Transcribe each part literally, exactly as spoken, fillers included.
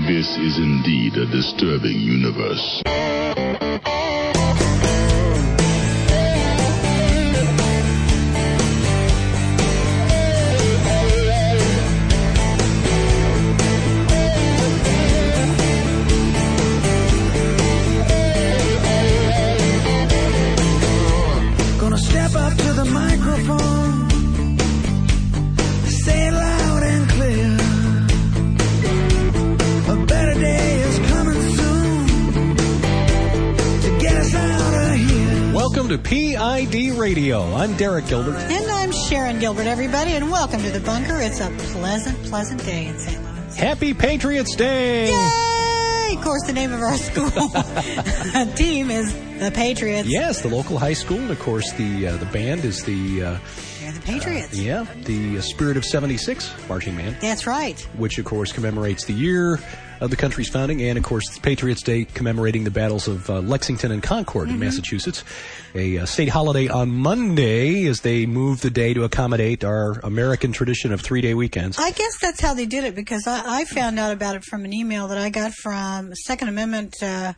This is indeed a disturbing universe. Gonna step up to the microphone, say it loud and clear. A better day is coming soon to get us out of here. Welcome to P I D Radio. I'm Derek Gilbert. And I'm Sharon Gilbert, everybody, and welcome to the bunker. It's a pleasant, pleasant day in Saint Louis. Happy Patriots Day! Yay! Of course, the name of our school team is the Patriots. Yes, the local high school, and of course the uh, the band is the uh, They're the Patriots. Uh, yeah, the Spirit of seventy-six marching band. That's right. Which, of course, commemorates the year of the country's founding, and, of course, it's Patriots Day commemorating the battles of uh, Lexington and Concord mm-hmm. in Massachusetts. A uh, state holiday on Monday as they move the day to accommodate our American tradition of three-day weekends. I guess that's how they did it, because I, I found out about it from an email that I got from Second Amendment uh,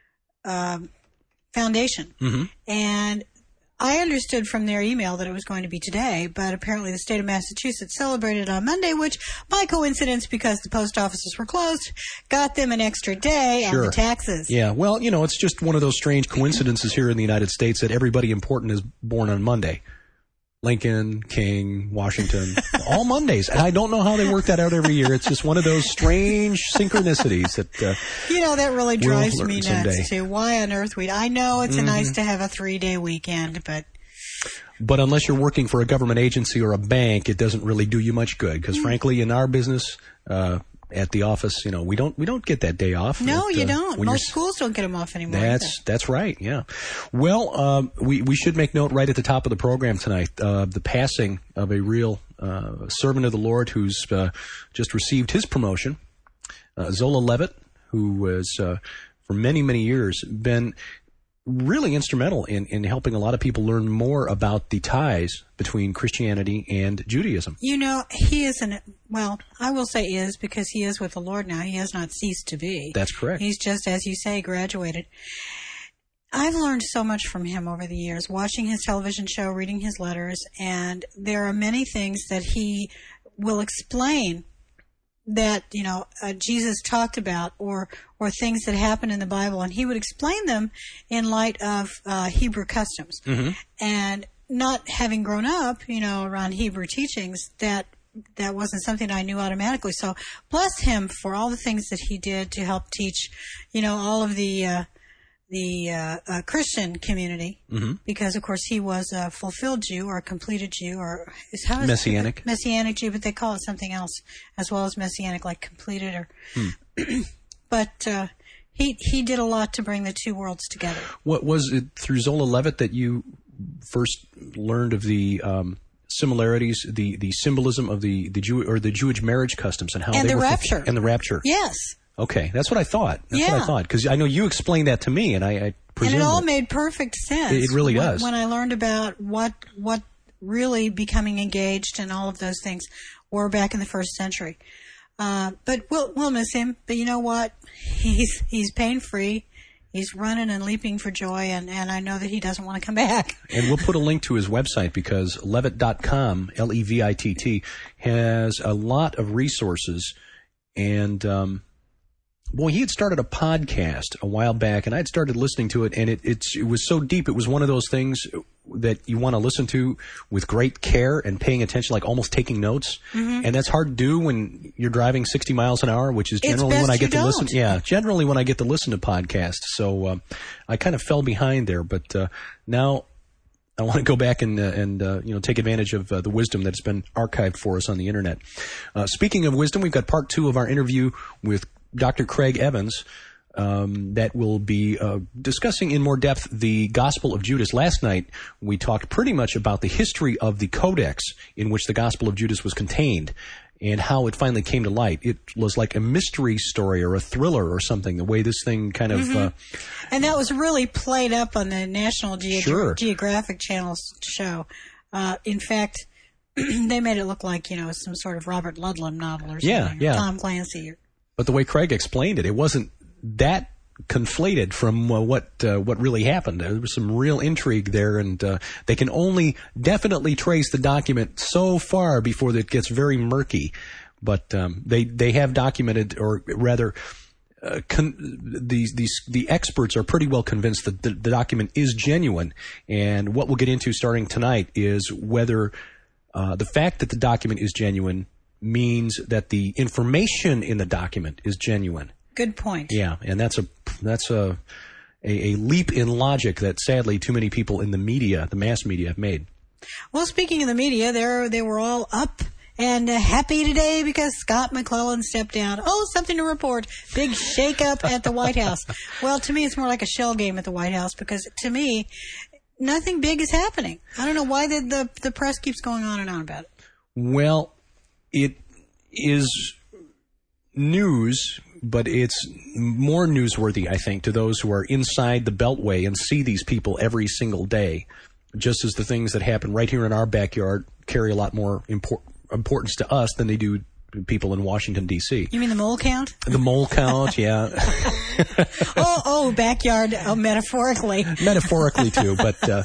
uh, Foundation. Mm-hmm. And I understood from their email that it was going to be today, but apparently the state of Massachusetts celebrated on Monday, which, by coincidence, because the post offices were closed, got them an extra day Sure. on the taxes. Yeah, well, you know, it's just one of those strange coincidences here in the United States that everybody important is born on Monday. Lincoln, King, Washington, all Mondays. And I don't know how they work that out every year. It's just one of those strange synchronicities that uh, You know, that really drives we'll me someday. nuts, too. Why on earth we'd... I know it's Mm-hmm. nice to have a three-day weekend, but... But unless you're working for a government agency or a bank, it doesn't really do you much good. Because, Mm. frankly, in our business, uh, at the office, you know, we don't we don't get that day off. No, It, you uh, don't. when Most you're- schools don't get them off anymore. That's either. that's right. Yeah. Well, um, we we should make note right at the top of the program tonight uh, the passing of a real uh, servant of the Lord who's uh, just received his promotion, uh, Zola Levitt, who has uh, for many many years been really instrumental in, in helping a lot of people learn more about the ties between Christianity and Judaism. You know, he isn't, well, I will say is because he is with the Lord now. He has not ceased to be. That's correct. He's just, as you say, graduated. I've learned so much from him over the years, watching his television show, reading his letters, and there are many things that he will explain that, you know, uh, Jesus talked about, or or things that happen in the Bible, and he would explain them in light of uh, Hebrew customs. Mm-hmm. And not having grown up, you know, around Hebrew teachings, that that wasn't something I knew automatically. So bless him for all the things that he did to help teach, you know, all of the uh, the uh, uh, Christian community, Mm-hmm. because of course he was a fulfilled Jew or a completed Jew, or is how is Messianic. it? Messianic Jew, but they call it something else as well as Messianic, like completed or. Hmm. But uh, he he did a lot to bring the two worlds together. What was it through Zola Levitt that you first learned of the um, similarities, the, the symbolism of the, the Jew or the Jewish marriage customs and how And they the were rapture. and the rapture? Yes. Okay, that's what I thought. That's what Yeah. I thought because I know you explained that to me, and I, I presume And it all that- made perfect sense. It- it really when, does. When I learned about what what really becoming engaged and all of those things were back in the first century. Uh, but we'll we'll miss him. But you know what? He's he's pain free. He's running and leaping for joy, and, and I know that he doesn't want to come back. And we'll put a link to his website because levitt dot com, L E V I T T, has a lot of resources. And, um, boy, he had started a podcast a while back, and I'd started listening to it, and it, it's, it was so deep. It was one of those things that you want to listen to with great care and paying attention, like almost taking notes. Mm-hmm. And that's hard to do when you're driving sixty miles an hour, which is It's generally best when I you get to listen. don't. Yeah, generally when I get to listen to podcasts. So uh, I kind of fell behind there, but uh, now I want to go back and uh, and uh, you know take advantage of uh, the wisdom that's been archived for us on the internet. Uh, speaking of wisdom, we've got part two of our interview with Doctor Craig Evans. Um, that will be uh, discussing in more depth the Gospel of Judas. Last night, we talked pretty much about the history of the codex in which the Gospel of Judas was contained and how it finally came to light. It was like a mystery story or a thriller or something, the way this thing kind of... Mm-hmm. Uh, And that was really played up on the National Ge- Sure. Geographic Channel's show. Uh, in fact, they made it look like, you know, some sort of Robert Ludlum novel or something. Yeah, yeah. Tom Clancy. Or, But the way Craig explained it, it wasn't that conflated from uh, what uh, what really happened. There was some real intrigue there, and uh, they can only definitely trace the document so far before it gets very murky. But um, they they have documented, or rather, uh, con- these these the experts are pretty well convinced that the, the document is genuine. And what we'll get into starting tonight is whether uh, the fact that the document is genuine means that the information in the document is genuine. Good point. Yeah, and that's a that's a, a a leap in logic that sadly too many people in the media, the mass media, have made. Well, speaking of the media, they they were all up and uh, happy today because Scott McClellan stepped down. Oh, something to report. Big shakeup at the White House. Well, to me, it's more like a shell game at the White House because to me, nothing big is happening. I don't know why the the, the press keeps going on and on about it. Well, it is news, but it's more newsworthy, I think, to those who are inside the Beltway and see these people every single day, just as the things that happen right here in our backyard carry a lot more impor- importance to us than they do people in Washington, D C. You mean the mole count? The mole count, yeah. oh, oh, backyard, oh, metaphorically. Metaphorically, too, but uh,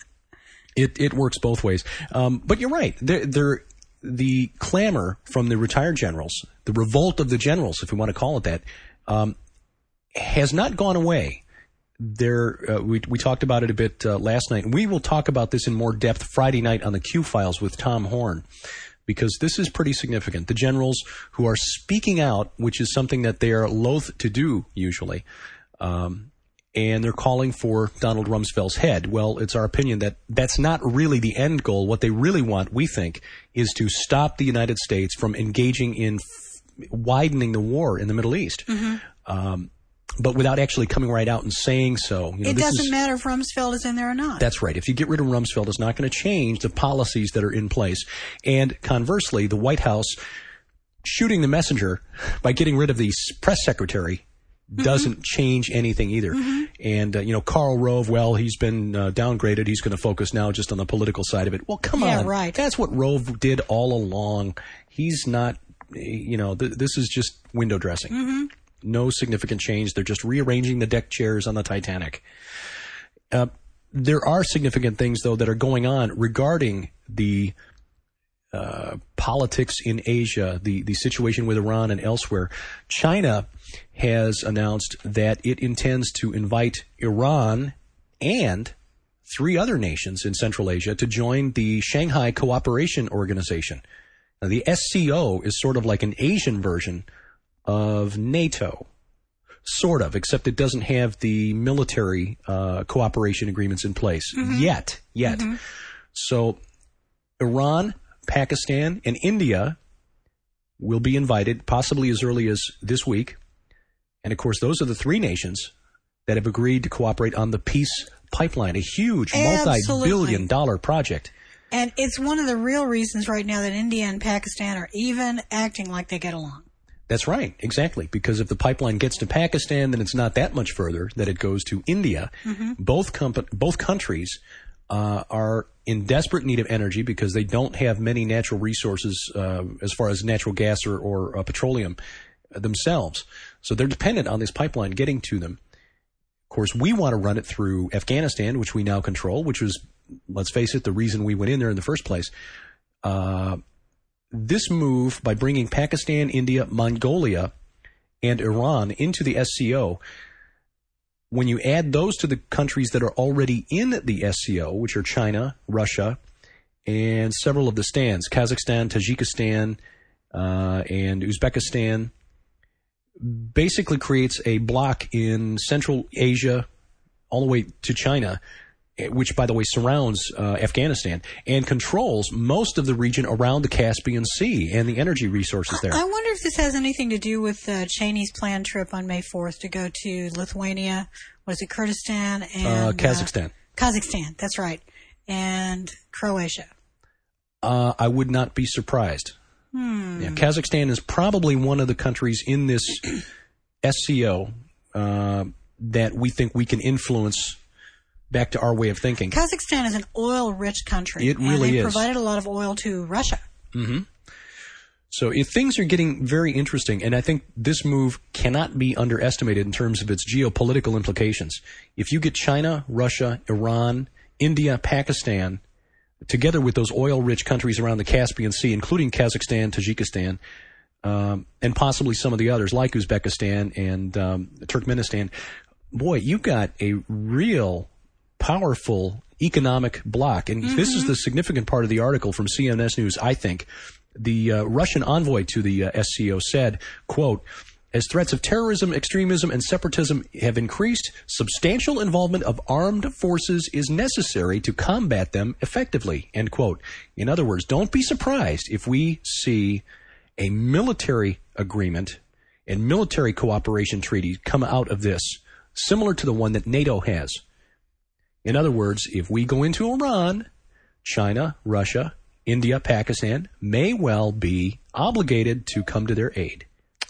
it, it works both ways. Um, but you're right. They're, they're The clamor from the retired generals, the revolt of the generals, if we want to call it that, um, has not gone away. There, uh, we, we talked about it a bit uh, last night, and we will talk about this in more depth Friday night on the Q-Files with Tom Horn, because this is pretty significant. The generals who are speaking out, which is something that they are loath to do usually, um, and they're calling for Donald Rumsfeld's head. Well, it's our opinion that that's not really the end goal. What they really want, we think, is to stop the United States from engaging in f- widening the war in the Middle East. Mm-hmm. Um, but without actually coming right out and saying so. You know, it this doesn't is, matter if Rumsfeld is in there or not. That's right. If you get rid of Rumsfeld, it's not going to change the policies that are in place. And conversely, the White House shooting the messenger by getting rid of the press secretary doesn't mm-hmm. change anything either. Mm-hmm. And, uh, you know, Karl Rove, well, he's been uh, downgraded. He's going to focus now just on the political side of it. Well, come yeah, on. Right. That's what Rove did all along. He's not, you know, th- this is just window dressing. Mm-hmm. No significant change. They're just rearranging the deck chairs on the Titanic. Uh, there are significant things, though, that are going on regarding the uh, politics in Asia, the, the situation with Iran and elsewhere. China has announced that it intends to invite Iran and three other nations in Central Asia to join the Shanghai Cooperation Organization. Now, the S C O is sort of like an Asian version of NATO, sort of, except it doesn't have the military uh, cooperation agreements in place mm-hmm. yet. Yet, mm-hmm. So Iran, Pakistan, and India will be invited, possibly as early as this week. And, of course, those are the three nations that have agreed to cooperate on the Peace Pipeline, a huge Absolutely. multi-billion dollar project. And it's one of the real reasons right now that India and Pakistan are even acting like they get along. That's right, exactly. Because if the pipeline gets to Pakistan, then it's not that much further that it goes to India. Mm-hmm. Both comp- both countries uh, are in desperate need of energy because they don't have many natural resources uh, as far as natural gas or, or uh, petroleum themselves. So they're dependent on this pipeline getting to them. Of course, we want to run it through Afghanistan, which we now control, which was, let's face it, the reason we went in there in the first place. Uh, this move by bringing Pakistan, India, Mongolia, and Iran into the S C O, when you add those to the countries that are already in the S C O, which are China, Russia, and several of the stands, Kazakhstan, Tajikistan, uh, and Uzbekistan, basically creates a block in Central Asia all the way to China, which, by the way, surrounds uh, Afghanistan and controls most of the region around the Caspian Sea and the energy resources there. I wonder if this has anything to do with uh, Cheney's planned trip on May fourth to go to Lithuania, what is it, Kyrgyzstan? And, uh, Kazakhstan. Uh, Kazakhstan, that's right, and Croatia. Uh, I would not be surprised. Hmm. Yeah, Kazakhstan is probably one of the countries in this S C O uh, that we think we can influence back to our way of thinking. Kazakhstan is an oil-rich country. It really and they is. provided a lot of oil to Russia. Mm-hmm. So if things are getting very interesting, and I think this move cannot be underestimated in terms of its geopolitical implications. If you get China, Russia, Iran, India, Pakistan, together with those oil-rich countries around the Caspian Sea, including Kazakhstan, Tajikistan, um, and possibly some of the others like Uzbekistan and um, Turkmenistan, boy, you've got a real powerful economic bloc. And mm-hmm. this is the significant part of the article from C N S News, I think. The uh, Russian envoy to the uh, S C O said, quote, as threats of terrorism, extremism, and separatism have increased, substantial involvement of armed forces is necessary to combat them effectively, end quote. In other words, don't be surprised if we see a military agreement and military cooperation treaty come out of this, similar to the one that NATO has. In other words, if we go into Iran, China, Russia, India, Pakistan may well be obligated to come to their aid.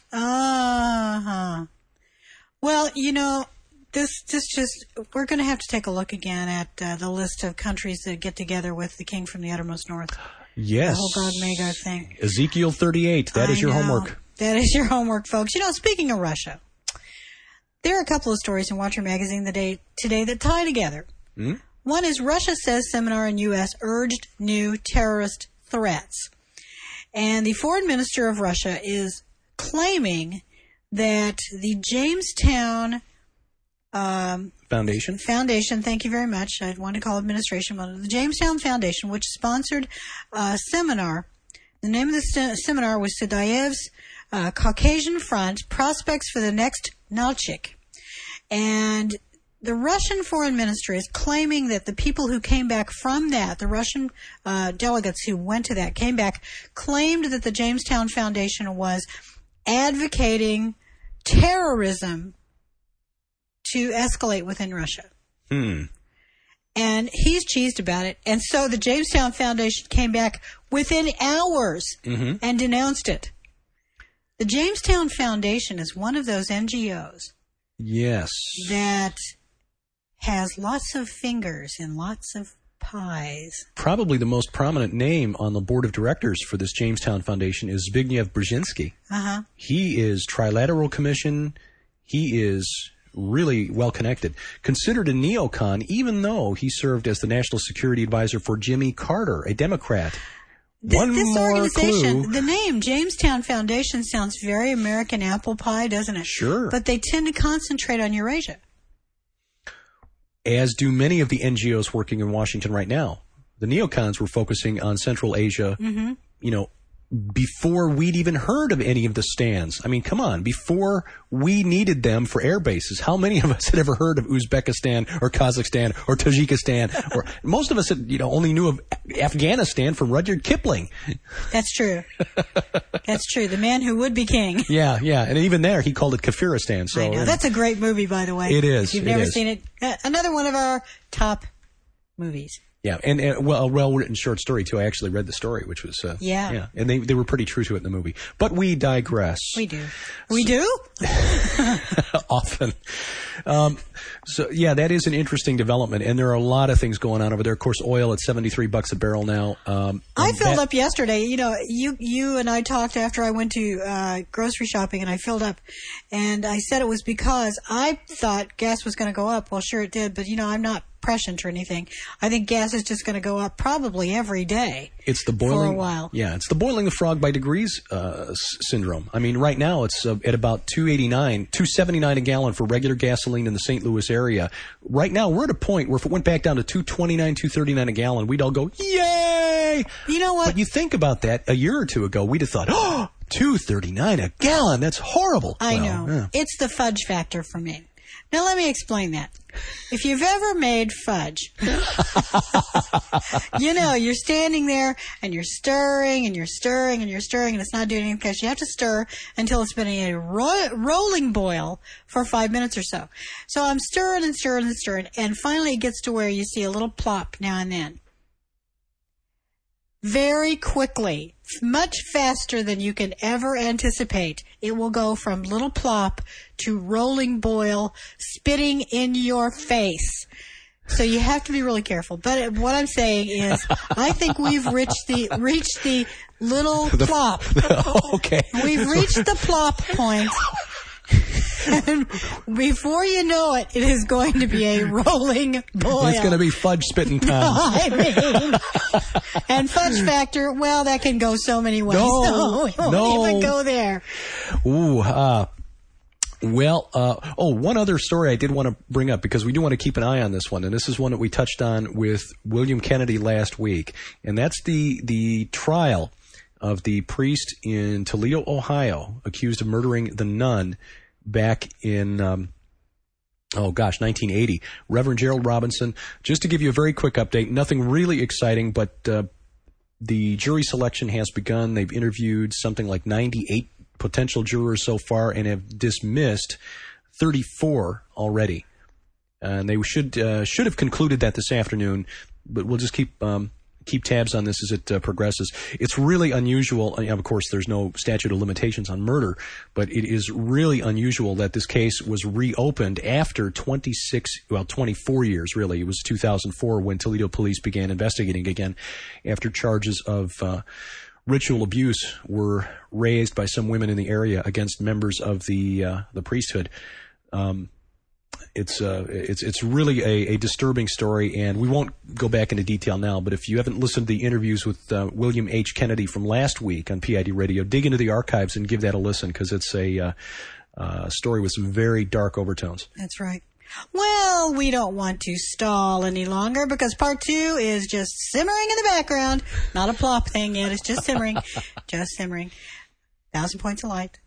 Uh-huh. Well, you know, this this just, we're going to have to take a look again at uh, the list of countries that get together with the King from the Uttermost North. Yes. The whole God Magog thing. Ezekiel thirty-eight, that I is your know. homework. That is your homework, folks. You know, speaking of Russia, there are a couple of stories in Watcher Magazine the day, today that tie together. Hmm? One is Russia says seminar in U S urged new terrorist threats. And the foreign minister of Russia is claiming that the Jamestown um, Foundation. Foundation, thank you very much. I want to call administration, but the Jamestown Foundation, which sponsored a seminar. The name of the se- seminar was Sadayev's uh, Caucasian Front, Prospects for the Next Nalchik. And the Russian foreign minister is claiming that the people who came back from that, the Russian uh, delegates who went to that, came back, claimed that the Jamestown Foundation was advocating terrorism to escalate within Russia. Hmm. And he's cheesed about it. And so the Jamestown Foundation came back within hours mm-hmm. and denounced it. The Jamestown Foundation is one of those N G Os. Yes. That has lots of fingers in lots of pies. Probably the most prominent name on the board of directors for this Jamestown Foundation is Zbigniew Brzezinski. Uh-huh. He is Trilateral Commission. He is really well connected. Considered a neocon, even though he served as the National Security Advisor for Jimmy Carter, a Democrat. Th- One this more organization, clue. The name Jamestown Foundation sounds very American apple pie, doesn't it? Sure. But they tend to concentrate on Eurasia. As do many of the N G Os working in Washington right now. The neocons were focusing on Central Asia, mm-hmm. you know, before we'd even heard of any of the stands. I mean, come on, before we needed them for air bases, how many of us had ever heard of Uzbekistan or Kazakhstan or Tajikistan? Or most of us, had, you know, only knew of Afghanistan from Rudyard Kipling. That's true. That's true. The man who would be king. Yeah, yeah, and even there, he called it Kafiristan. So I know. That's a great movie, by the way. It is. If you've it never is. seen it, uh, another one of our top movies. Yeah, and, and well, a well-written short story, too. I actually read the story, which was... Uh, yeah. Yeah, and they, they were pretty true to it in the movie. But we digress. We do. We do? Often. Um, so, yeah, that is an interesting development, and there are a lot of things going on over there. Of course, oil at seventy-three bucks a barrel now. Um, I filled that, up yesterday. You know, you you and I talked after I went to uh, grocery shopping, and I filled up. And I said it was because I thought gas was going to go up. Well, sure it did, but, you know, I'm not prescient or anything. I think gas is just going to go up probably every day. It's the boiling for a while. Yeah, it's the boiling the frog by degrees uh, s- syndrome. I mean, right now it's uh, at about two eighty-nine, two seventy-nine a gallon for regular gasoline in the Saint Louis area. Right now we're at a point where if it went back down to two twenty-nine, two thirty-nine a gallon, we'd all go, "Yay!" You know what? But you think about that a year or two ago, we'd have thought, "Oh, two thirty-nine a gallon. That's horrible." I well, know. Yeah. It's the fudge factor for me. Now, let me explain that. If you've ever made fudge, you know, you're standing there and you're stirring and you're stirring and you're stirring and it's not doing anything because you have to stir until it's been in a ro- rolling boil for five minutes or so. So I'm stirring and stirring and stirring, and finally it gets to where you see a little plop now and then. Very quickly, much faster than you can ever anticipate, it will go from little plop to rolling boil, spitting in your face. So you have to be really careful. But what I'm saying is, I think we've reached the reached the little The- plop. Okay. We've reached the plop point. And before you know it, it is going to be a rolling boil. It's going to be fudge spitting time. I mean, and fudge factor, well, that can go so many ways. No, so we won't no. even go there. Ooh, uh, well, uh, oh, one other story I did want to bring up because we do want to keep an eye on this one, and this is one that we touched on with William Kennedy last week, and that's the the trial of the priest in Toledo, Ohio, accused of murdering the nun back in, um, oh gosh, nineteen eighty. Reverend Gerald Robinson. Just to give you a very quick update, nothing really exciting, but uh, the jury selection has begun. They've interviewed something like ninety-eight potential jurors so far and have dismissed thirty-four already. And they should uh, should have concluded that this afternoon, but we'll just keep um, keep tabs on this as it uh, progresses. It's really unusual. I mean, of course, there's no statute of limitations on murder, but it is really unusual that this case was reopened after twenty-six, well, twenty-four years, really. It was two thousand four when Toledo police began investigating again after charges of uh, ritual abuse were raised by some women in the area against members of the uh, the priesthood. Um, It's uh, it's it's really a, a disturbing story, and we won't go back into detail now. But if you haven't listened to the interviews with uh, William H. Kennedy from last week on P I D Radio, dig into the archives and give that a listen because it's a uh, uh, story with some very dark overtones. That's right. Well, we don't want to stall any longer because part two is just simmering in the background. Not a plop thing yet. It's just simmering. Just simmering. Thousand points of light.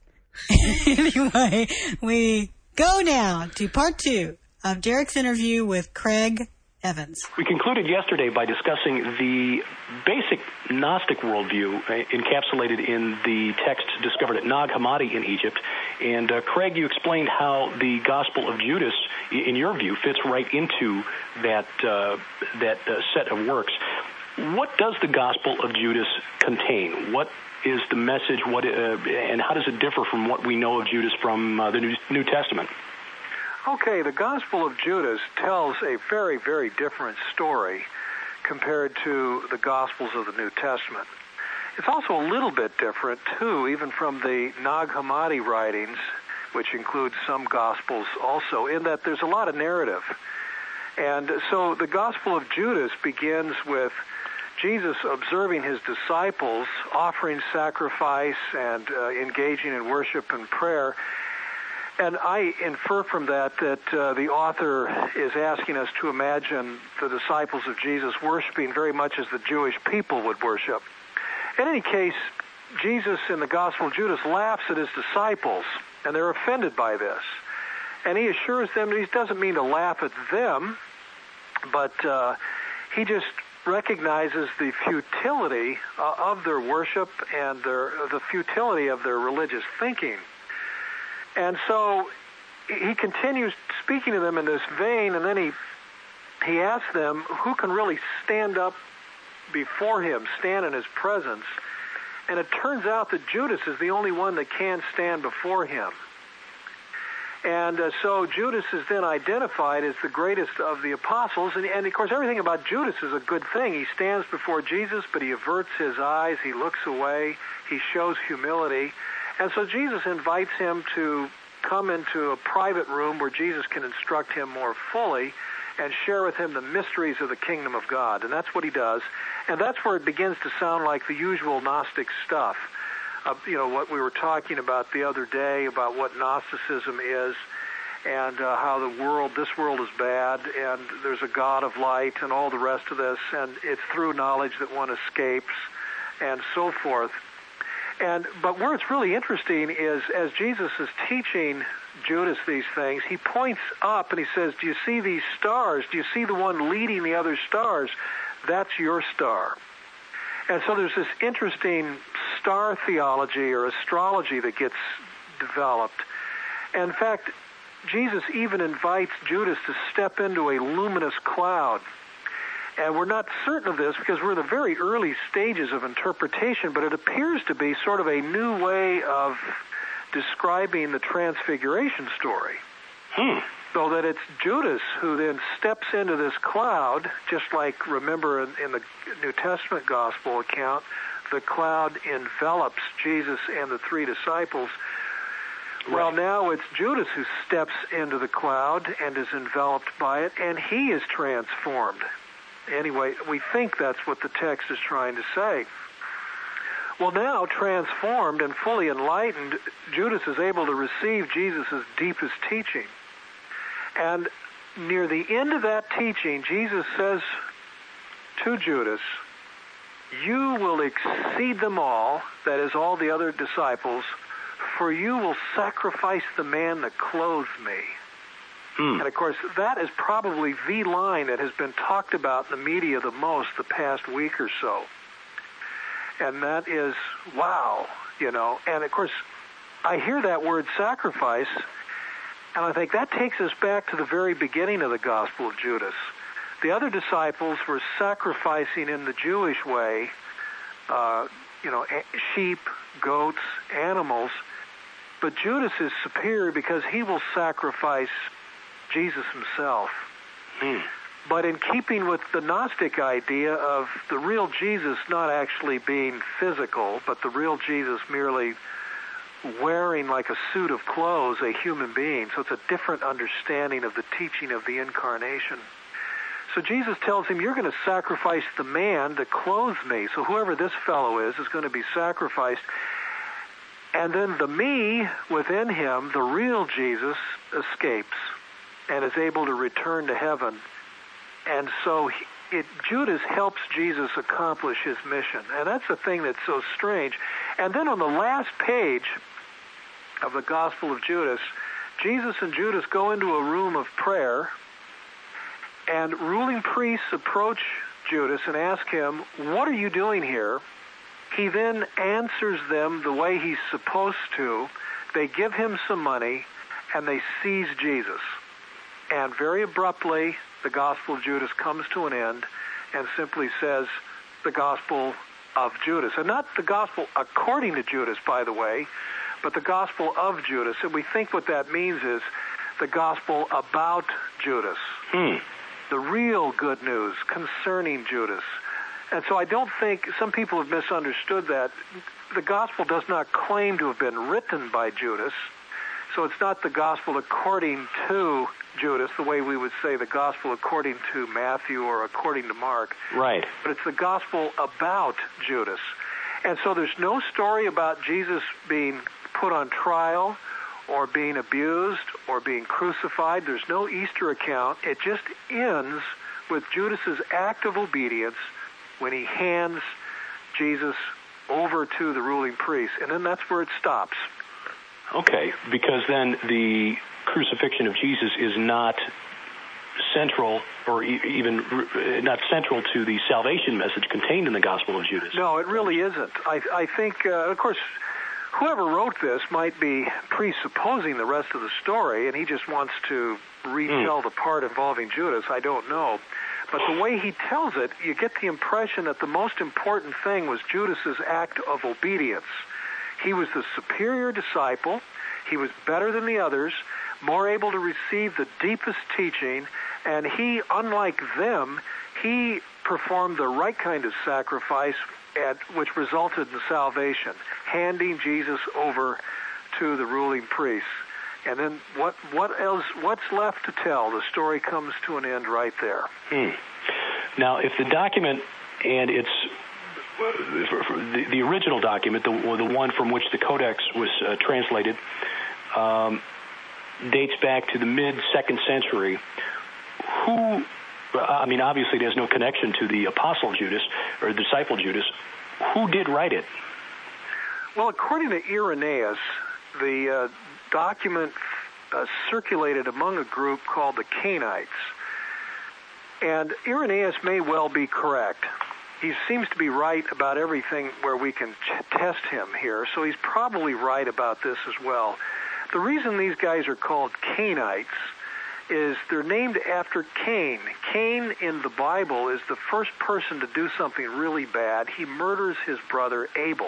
Anyway, we go now to part two of Derek's interview with Craig Evans. We concluded yesterday by discussing the basic Gnostic worldview uh, encapsulated in the texts discovered at Nag Hammadi in Egypt. And, uh, Craig, you explained how the Gospel of Judas, in your view, fits right into that, uh, that uh, set of works. What does the Gospel of Judas contain? What is the message, What, uh, and how does it differ from what we know of Judas from uh, the New, New Testament? Okay, the Gospel of Judas tells a very, very different story compared to the Gospels of the New Testament. It's also a little bit different, too, even from the Nag Hammadi writings, which include some Gospels also, in that there's a lot of narrative. And so the Gospel of Judas begins with Jesus observing his disciples, offering sacrifice and uh, engaging in worship and prayer. And I infer from that that uh, the author is asking us to imagine the disciples of Jesus worshiping very much as the Jewish people would worship. In any case, Jesus in the Gospel of Judas laughs at his disciples, and they're offended by this. And he assures them that he doesn't mean to laugh at them, but uh, he just recognizes the futility uh, of their worship and their, the futility of their religious thinking. And so he continues speaking to them in this vein, and then he he asks them who can really stand up before him, stand in his presence. And it turns out that Judas is the only one that can stand before him. And uh, so Judas is then identified as the greatest of the apostles. And, and, of course, everything about Judas is a good thing. He stands before Jesus, but he averts his eyes. He looks away. He shows humility. And so Jesus invites him to come into a private room where Jesus can instruct him more fully and share with him the mysteries of the kingdom of God. And that's what he does. And that's where it begins to sound like the usual Gnostic stuff. Uh, you know, what we were talking about the other day about what Gnosticism is and uh, how the world, this world is bad and there's a God of light and all the rest of this. And it's through knowledge that one escapes and so forth. And but where it's really interesting is as Jesus is teaching Judas these things, he points up and he says, do you see these stars? Do you see the one leading the other stars? That's your star. And so there's this interesting star theology or astrology that gets developed. And in fact, Jesus even invites Judas to step into a luminous cloud. And we're not certain of this because we're in the very early stages of interpretation, but it appears to be sort of a new way of describing the Transfiguration story. Hmm. So that it's Judas who then steps into this cloud, just like, remember, in, in the New Testament gospel account, the cloud envelops Jesus and the three disciples. Right. Well, now it's Judas who steps into the cloud and is enveloped by it, and he is transformed. Anyway, we think that's what the text is trying to say. Well, now, transformed and fully enlightened, Judas is able to receive Jesus' deepest teaching. And near the end of that teaching, Jesus says to Judas, "You will exceed them all," that is, all the other disciples, "for you will sacrifice the man that clothed me." Hmm. And, of course, that is probably the line that has been talked about in the media the most the past week or so. And that is, wow, you know. And, of course, I hear that word sacrifice, and I think that takes us back to the very beginning of the Gospel of Judas. The other disciples were sacrificing in the Jewish way, uh, you know, sheep, goats, animals. But Judas is superior because he will sacrifice Jesus himself. Hmm. But in keeping with the Gnostic idea of the real Jesus not actually being physical, but the real Jesus merely wearing like a suit of clothes a human being. So it's a different understanding of the teaching of the incarnation. So Jesus tells him, you're going to sacrifice the man that clothes me. So whoever this fellow is is going to be sacrificed. And then the me within him, the real Jesus, escapes and is able to return to heaven. And so he, it, Judas helps Jesus accomplish his mission. And that's the thing that's so strange. And then on the last page of the Gospel of Judas, Jesus and Judas go into a room of prayer, and ruling priests approach Judas and ask him, what are you doing here? He then answers them the way he's supposed to. They give him some money, and they seize Jesus. And very abruptly, the Gospel of Judas comes to an end and simply says, the Gospel of Judas. And not the Gospel according to Judas, by the way, but the Gospel of Judas. And we think what that means is the Gospel about Judas. Hmm. The real good news concerning Judas. And so I don't think, some people have misunderstood that. The Gospel does not claim to have been written by Judas. So it's not the Gospel according to Judas, the way we would say the Gospel according to Matthew or according to Mark. Right. But it's the Gospel about Judas. And so there's no story about Jesus being put on trial or being abused or being crucified. There's no Easter account. It just ends with Judas's act of obedience when he hands Jesus over to the ruling priest. And then that's where it stops. Okay, because then the crucifixion of Jesus is not central, or e- even not central to the salvation message contained in the Gospel of Judas. No, it really isn't. I, I think, uh, of course, whoever wrote this might be presupposing the rest of the story, and he just wants to retell mm. the part involving Judas. I don't know. But the way he tells it, you get the impression that the most important thing was Judas's act of obedience. He was the superior disciple. He was better than the others, more able to receive the deepest teaching, and he, unlike them, he performed the right kind of sacrifice, at, which resulted in salvation, handing Jesus over to the ruling priests. And then what, what else? What's left to tell? The story comes to an end right there. Hmm. Now, if the document and its the, the original document, the, or the one from which the Codex was uh, translated, um, dates back to the mid-second century, who, I mean, obviously there's no connection to the apostle Judas or the disciple Judas. Who did write it? Well, according to Irenaeus, the uh, document uh, circulated among a group called the Cainites. And Irenaeus may well be correct. He seems to be right about everything where we can t- test him here, so he's probably right about this as well. The reason these guys are called Cainites is they're named after Cain. Cain in the Bible is the first person to do something really bad. He murders his brother Abel.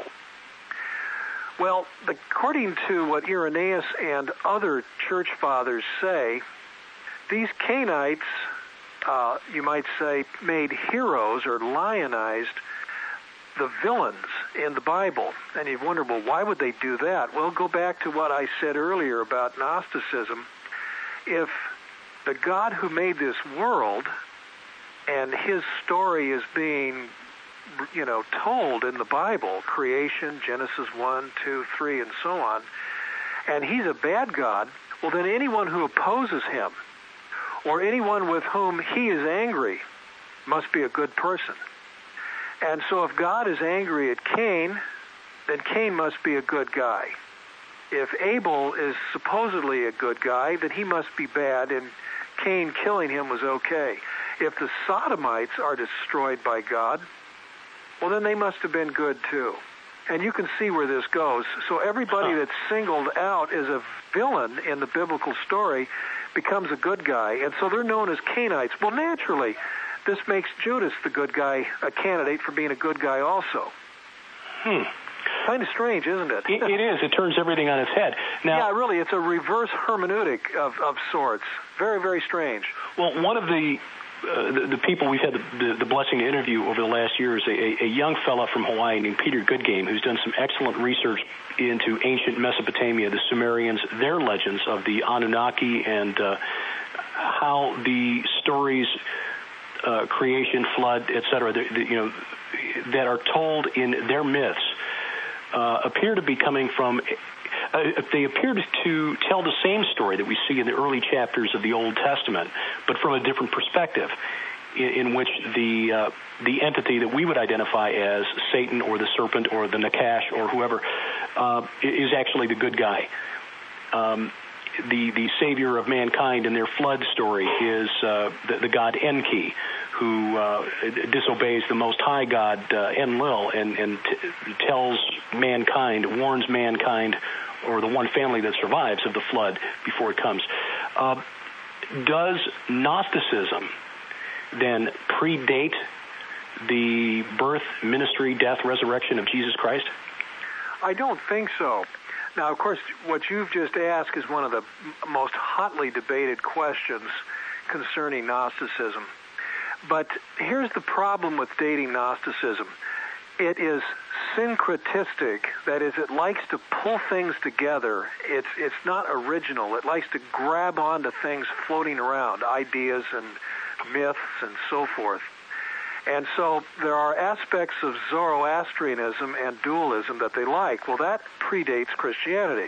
Well, according to what Irenaeus and other church fathers say, these Cainites, uh, you might say, made heroes or lionized the villains in the Bible. And you wonder, well, why would they do that? Well, go back to what I said earlier about Gnosticism. If the God who made this world and his story is being, you know, told in the Bible, creation, Genesis one, two, three, and so on, and he's a bad God, well, then anyone who opposes him or anyone with whom he is angry must be a good person. And so if God is angry at Cain, then Cain must be a good guy. If Abel is supposedly a good guy, then he must be bad, and Cain killing him was okay. If the Sodomites are destroyed by God, well, then they must have been good too. And you can see where this goes. So everybody that's singled out as a villain in the biblical story becomes a good guy, and so they're known as Cainites. Well, naturally, this makes Judas the good guy, a candidate for being a good guy also. Hmm. Kind of strange, isn't it? it? It is. It turns everything on its head. Now, yeah, really, it's a reverse hermeneutic of, of sorts. Very, very strange. Well, one of the uh, the, the people we've had the, the, the blessing to interview over the last year is a, a young fella from Hawaii named Peter Goodgame, who's done some excellent research into ancient Mesopotamia, the Sumerians, their legends of the Anunnaki, and uh, how the stories, uh, creation, flood, et cetera, the, the, you know, that are told in their myths uh, appear to be coming from. Uh, they appear to tell the same story that we see in the early chapters of the Old Testament, but from a different perspective, in, in which the uh, the entity that we would identify as Satan or the serpent or the Nakash or whoever uh, is actually the good guy. Um, the the savior of mankind in their flood story is uh, the, the god Enki, who uh, disobeys the Most High God uh, Enlil and, and t- tells mankind, warns mankind, or the one family that survives of the flood before it comes. Uh, does Gnosticism then predate the birth, ministry, death, resurrection of Jesus Christ? I don't think so. Now, of course, what you've just asked is one of the most hotly debated questions concerning Gnosticism. But here's the problem with dating Gnosticism. It is syncretistic, that is, it likes to pull things together. It's it's not original. It likes to grab onto things floating around, ideas and myths and so forth. And so there are aspects of Zoroastrianism and dualism that they like. Well, that predates Christianity.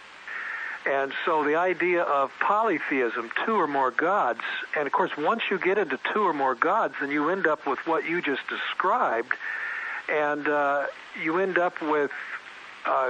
And so the idea of polytheism, two or more gods, and of course once you get into two or more gods, then you end up with what you just described, and uh, you end up with uh,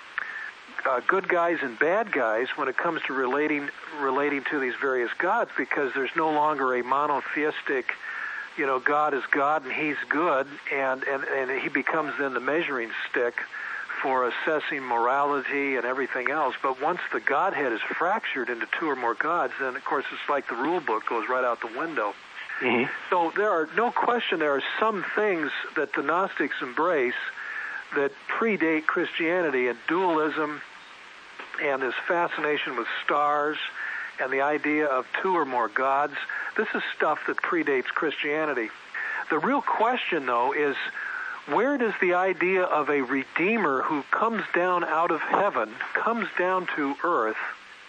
uh, good guys and bad guys when it comes to relating relating to these various gods, because there's no longer a monotheistic, you know, God is God and he's good, and, and, and he becomes then the measuring stick for assessing morality and everything else. But once the Godhead is fractured into two or more gods, then, of course, it's like the rule book goes right out the window. Mm-hmm. So there are no question there are some things that the Gnostics embrace that predate Christianity, and dualism and this fascination with stars and the idea of two or more gods. This is stuff that predates Christianity. The real question, though, is where does the idea of a Redeemer who comes down out of heaven, comes down to earth,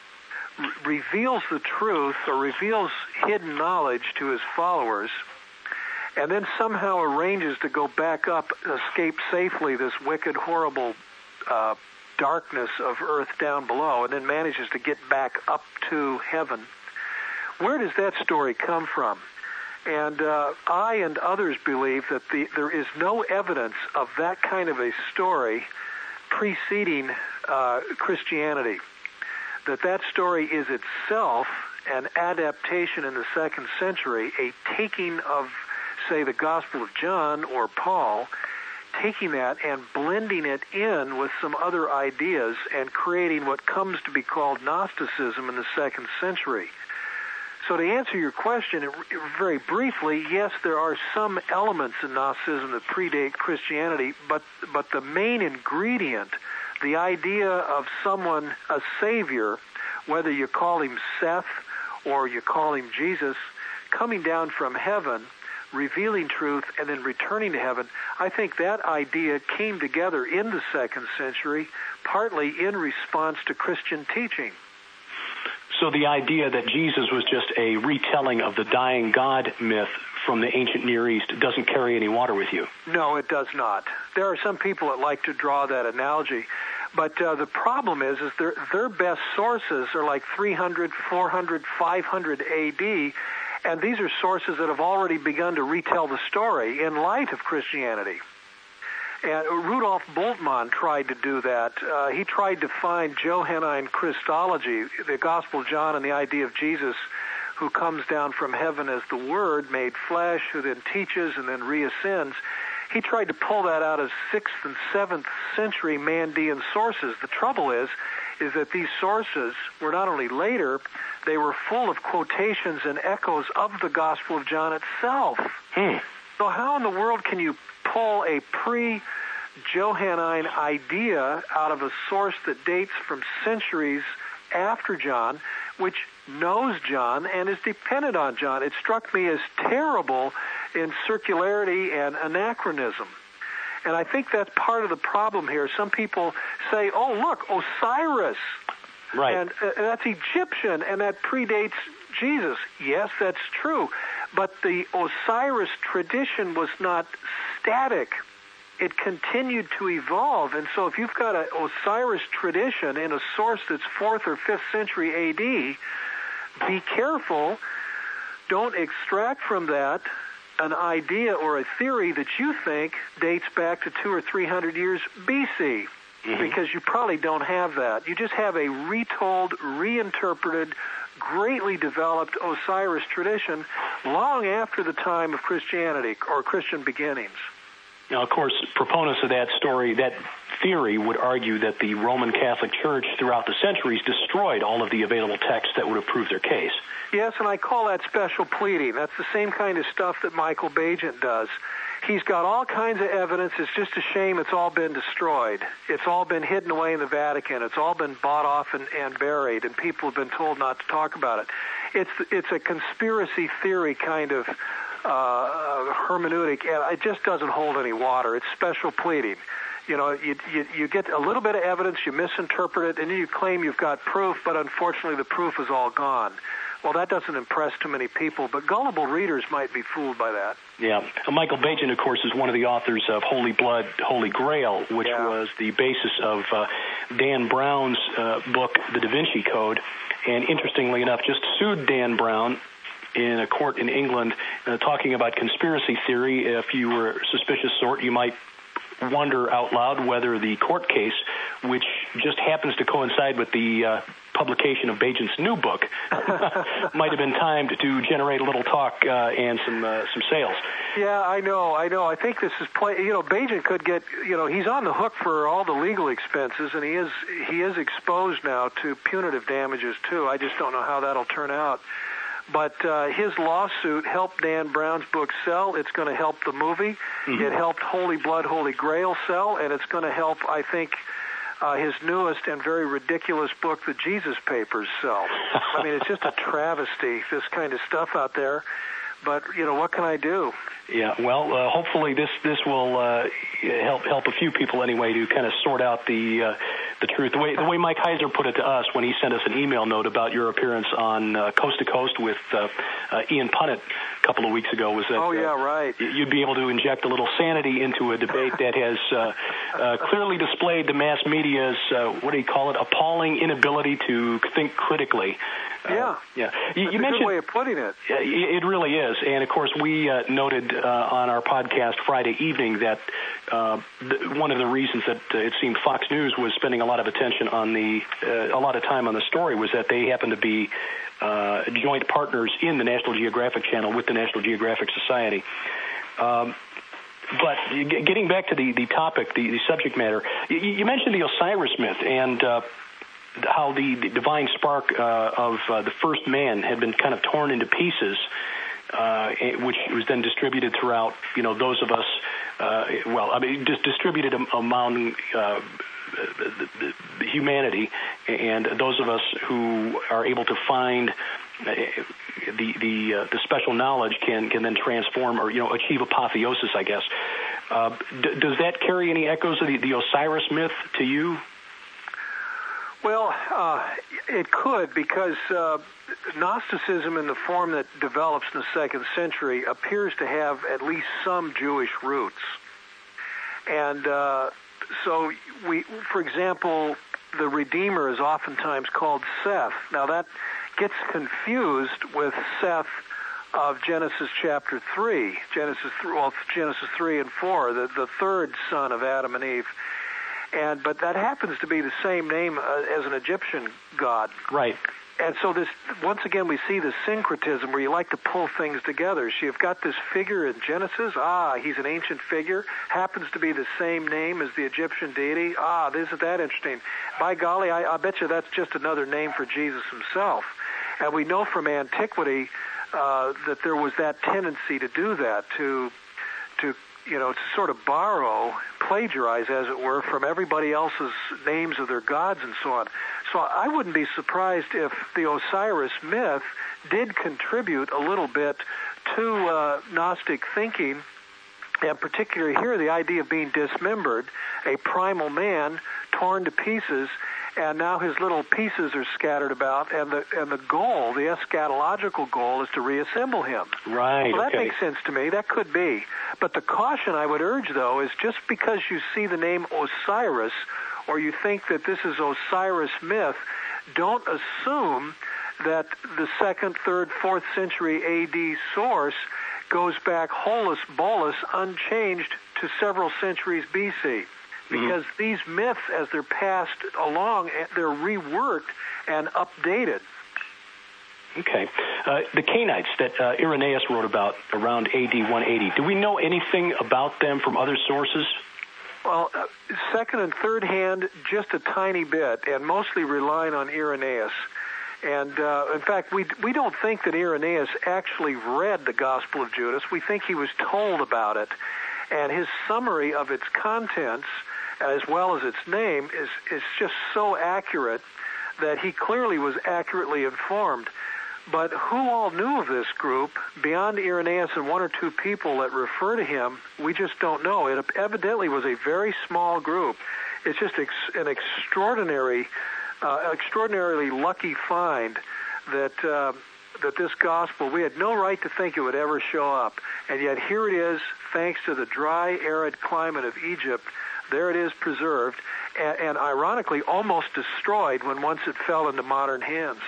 re- reveals the truth or reveals hidden knowledge to his followers, and then somehow arranges to go back up, escape safely this wicked, horrible uh, darkness of earth down below, and then manages to get back up to heaven? Where does that story come from? And uh, I and others believe that the, there is no evidence of that kind of a story preceding uh, Christianity. That that story is itself an adaptation in the second century, a taking of, say, the Gospel of John or Paul, taking that and blending it in with some other ideas and creating what comes to be called Gnosticism in the second century. So to answer your question very briefly, yes, there are some elements in Gnosticism that predate Christianity, but but the main ingredient, the idea of someone, a savior, whether you call him Seth or you call him Jesus, coming down from heaven, revealing truth, and then returning to heaven. I think that idea came together in the second century, partly in response to Christian teaching. So the idea that Jesus was just a retelling of the dying God myth from the ancient Near East doesn't carry any water with you? No, it does not. There are some people that like to draw that analogy, but uh, the problem is, is their, their best sources are like three hundred, four hundred, five hundred A D, and these are sources that have already begun to retell the story in light of Christianity. And Rudolf Bultmann tried to do that. Uh, he tried to find Johannine Christology, the Gospel of John and the idea of Jesus who comes down from heaven as the Word made flesh, who then teaches and then reascends. He tried to pull that out of sixth and seventh century Mandean sources. The trouble is, is that these sources were not only later, they were full of quotations and echoes of the Gospel of John itself. Hmm. So how in the world can you pull a pre-Johannine idea out of a source that dates from centuries after John, which knows John and is dependent on John? It struck me as terrible in circularity and anachronism. And I think that's part of the problem here. Some people say, oh, look, Osiris. Right. And uh, that's Egyptian, and that predates Jesus. Yes, that's true. But the Osiris tradition was not static. It continued to evolve. And so if you've got an Osiris tradition in a source that's fourth or fifth century A D, be careful. Don't extract from that an idea or a theory that you think dates back to two or three hundred years B C, mm-hmm. because you probably don't have that. You just have a retold, reinterpreted, greatly developed Osiris tradition long after the time of Christianity or Christian beginnings. Now, of course, proponents of that story, that theory, would argue that the Roman Catholic Church throughout the centuries destroyed all of the available texts that would have proved their case. Yes, and I call that special pleading. That's the same kind of stuff that Michael Bagent does. He's got all kinds of evidence. It's just a shame it's all been destroyed. It's all been hidden away in the Vatican. It's all been bought off and, and buried, and people have been told not to talk about it. It's it's a conspiracy theory kind of uh, hermeneutic, and it just doesn't hold any water. It's special pleading. You know, you, you you get a little bit of evidence, you misinterpret it, and then you claim you've got proof, but unfortunately the proof is all gone. Well, that doesn't impress too many people, but gullible readers might be fooled by that. Yeah. Michael Bagent, of course, is one of the authors of Holy Blood, Holy Grail, which yeah. was the basis of uh, Dan Brown's uh, book, The Da Vinci Code, and interestingly enough, just sued Dan Brown in a court in England uh, talking about conspiracy theory. If you were a suspicious sort, you might wonder out loud whether the court case, which just happens to coincide with the uh, publication of Bagent's new book, might have been timed to generate a little talk uh, and some uh, some sales. Yeah, I know, I know. I think this is play. You know, Bagent could get. You know, he's on the hook for all the legal expenses, and he is he is exposed now to punitive damages too. I just don't know how that'll turn out. But uh, his lawsuit helped Dan Brown's book sell. It's going to help the movie. Mm-hmm. It helped Holy Blood, Holy Grail sell, and it's going to help, I think, uh, his newest and very ridiculous book, The Jesus Papers, sell. I mean, it's just a travesty, this kind of stuff out there. But, you know, what can I do? Yeah, well, uh, hopefully this this will uh, help help a few people anyway to kind of sort out the uh, the truth. The way the way Mike Heiser put it to us when he sent us an email note about your appearance on uh, Coast to Coast with uh, uh, Ian Punnett a couple of weeks ago was that oh yeah uh, right you'd be able to inject a little sanity into a debate that has uh, uh, clearly displayed the mass media's uh, what do you call it, appalling inability to think critically. Yeah, uh, yeah. You, That's you a mentioned, good way of putting it. It really is, and of course we uh, noted uh, on our podcast Friday evening that uh, th- one of the reasons that uh, it seemed Fox News was spending a lot of attention on the uh, a lot of time on the story was that they happen to be uh, joint partners in the National Geographic Channel with the National Geographic Society. Um, But getting back to the, the topic, the, the subject matter, you, you mentioned the Osiris myth and uh, how the, the divine spark uh, of uh, the first man had been kind of torn into pieces, uh, which was then distributed throughout, you know, those of us, uh, well, I mean, just distributed among uh, the, the, the humanity, and those of us who are able to find uh, the the uh, the special knowledge can can then transform or you know achieve apotheosis, I guess. Uh, d- does that carry any echoes of the, the Osiris myth to you? Well, uh, it could, because uh, Gnosticism in the form that develops in the second century appears to have at least some Jewish roots. And uh, so, we, for example, the Redeemer is oftentimes called Seth. Now, that gets confused with Seth of Genesis chapter three, Genesis, well, Genesis three and four, the, the third son of Adam and Eve. And but that happens to be the same name uh, as an Egyptian god. Right. And so this, once again, we see the syncretism where you like to pull things together. So you've got this figure in Genesis. Ah, he's an ancient figure. Happens to be the same name as the Egyptian deity. Ah, isn't that interesting? By golly, I, I bet you that's just another name for Jesus himself. And we know from antiquity uh, that there was that tendency to do that, to, to you know, to sort of borrow, plagiarize, as it were, from everybody else's names of their gods and so on. So I wouldn't be surprised if the Osiris myth did contribute a little bit to uh, Gnostic thinking, and particularly here the idea of being dismembered, a primal man torn to pieces, and now his little pieces are scattered about, and the and the goal, the eschatological goal, is to reassemble him. Right. Well, that okay. makes sense to me. That could be. But the caution I would urge, though, is just because you see the name Osiris, or you think that this is Osiris myth, don't assume that the second, third, fourth century A D source goes back holus bolus, unchanged, to several centuries B C. Because mm-hmm. these myths, as they're passed along, they're reworked and updated. Okay. Uh, the Cainites that uh, Irenaeus wrote about around A D one eighty, do we know anything about them from other sources? Well, uh, second and third hand, just a tiny bit, and mostly relying on Irenaeus. And, uh, in fact, we we don't think that Irenaeus actually read the Gospel of Judas. We think he was told about it. And his summary of its contents, as well as its name, is, is just so accurate that he clearly was accurately informed. But who all knew of this group, beyond Irenaeus and one or two people that refer to him, we just don't know. It evidently was a very small group. It's just ex- an extraordinary, uh, extraordinarily lucky find that uh, that this gospel, we had no right to think it would ever show up. And yet here it is, thanks to the dry, arid climate of Egypt. There it is, preserved, and, and ironically almost destroyed when once it fell into modern hands.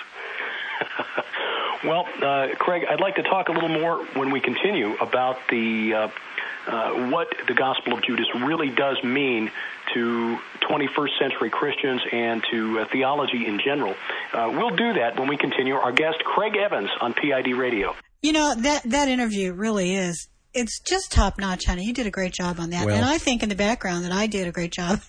Well, uh, Craig, I'd like to talk a little more when we continue about the uh, uh, what the Gospel of Judas really does mean to twenty-first century Christians and to uh, theology in general. Uh, we'll do that when we continue. Our guest, Craig Evans, on P I D Radio. You know, that, that interview really is, it's just top-notch, honey. You did a great job on that. Well, and I think in the background that I did a great job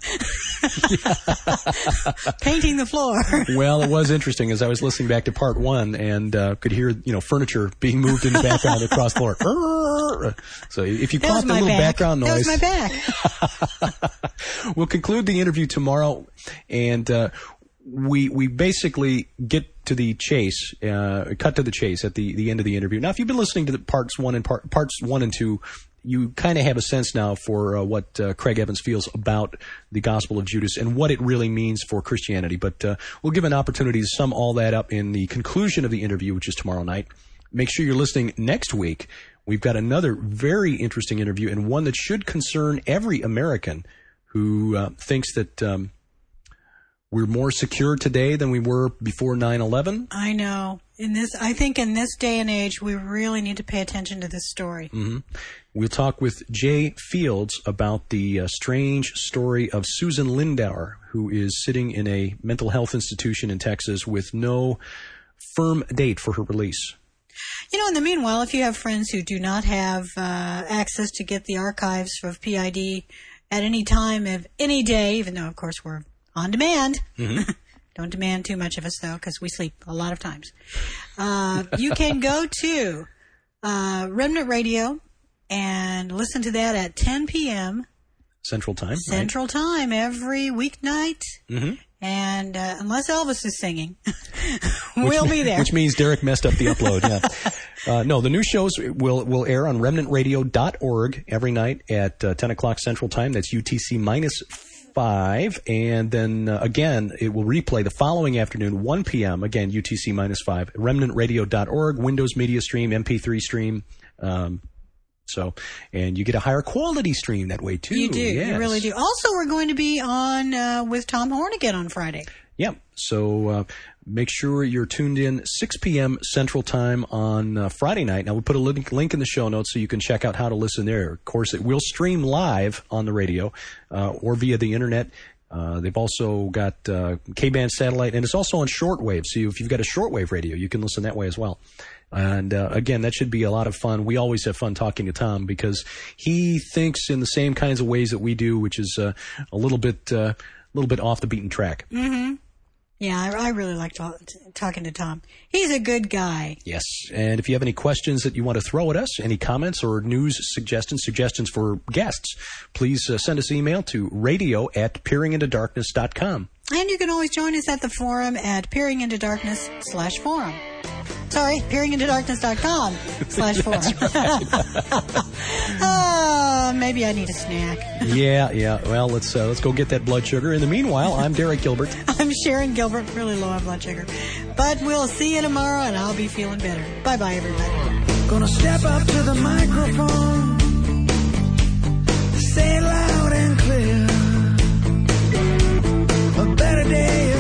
painting the floor. Well, it was interesting as I was listening back to part one and uh, could hear, you know, furniture being moved in the background across the floor. So if you That caught was the my little back. background noise. That was my back. We'll conclude the interview tomorrow, and uh, we we basically get to the chase, uh, cut to the chase at the, the end of the interview. Now, if you've been listening to the parts one and part, parts one and two, you kind of have a sense now for uh, what uh, Craig Evans feels about the Gospel of Judas and what it really means for Christianity. But uh, we'll give an opportunity to sum all that up in the conclusion of the interview, which is tomorrow night. Make sure you're listening next week. We've got another very interesting interview, and one that should concern every American who uh, thinks that um, we're more secure today than we were before nine eleven. I know. In this, I think in this day and age, we really need to pay attention to this story. Mm-hmm. We'll talk with Jay Fields about the uh, strange story of Susan Lindauer, who is sitting in a mental health institution in Texas with no firm date for her release. You know, in the meanwhile, if you have friends who do not have uh, access to get the archives of P I D at any time of any day, even though, of course, we're on demand. Mm-hmm. Don't demand too much of us, though, because we sleep a lot of times. Uh, you can go to uh, Remnant Radio and listen to that at ten p.m. Central Time. Central right? Time every weeknight. Mm-hmm. And uh, unless Elvis is singing, we'll which, be there. Which means Derek messed up the upload. Yeah. Uh, no, the new shows will will air on remnant radio dot org every night at uh, ten o'clock Central Time. That's U T C minus five. And then, uh, again, it will replay the following afternoon, one p.m., again, U T C minus five, remnant radio dot org, Windows Media Stream, M P three stream. Um, so, and you get a higher quality stream that way, too. You do. Yes. You really do. Also, we're going to be on uh, with Tom Horn again on Friday. Yeah. So uh, make sure you're tuned in six p.m. Central Time on uh, Friday night. Now, we put a link, link in the show notes so you can check out how to listen there. Of course, it will stream live on the radio uh, or via the Internet. Uh, they've also got uh, K-band satellite, and it's also on shortwave. So if you've got a shortwave radio, you can listen that way as well. And, uh, again, that should be a lot of fun. We always have fun talking to Tom because he thinks in the same kinds of ways that we do, which is uh, a little bit, uh, a little bit off the beaten track. Mm-hmm. Yeah, I, I really like talk, talking to Tom. He's a good guy. Yes. And if you have any questions that you want to throw at us, any comments or news suggestions, suggestions for guests, please uh, send us an email to radio at peering into darkness dot com. And you can always join us at the forum at peering into darkness slash forum. Sorry, peering into darkness dot com slash forum. uh, maybe I need a snack. Yeah, yeah. Well, let's uh, let's go get that blood sugar. In the meanwhile, I'm Derek Gilbert. I'm Sharon Gilbert, really low on blood sugar. But we'll see you tomorrow, and I'll be feeling better. Bye-bye, everybody. Gonna step up to the microphone, say it loud and clear. A better day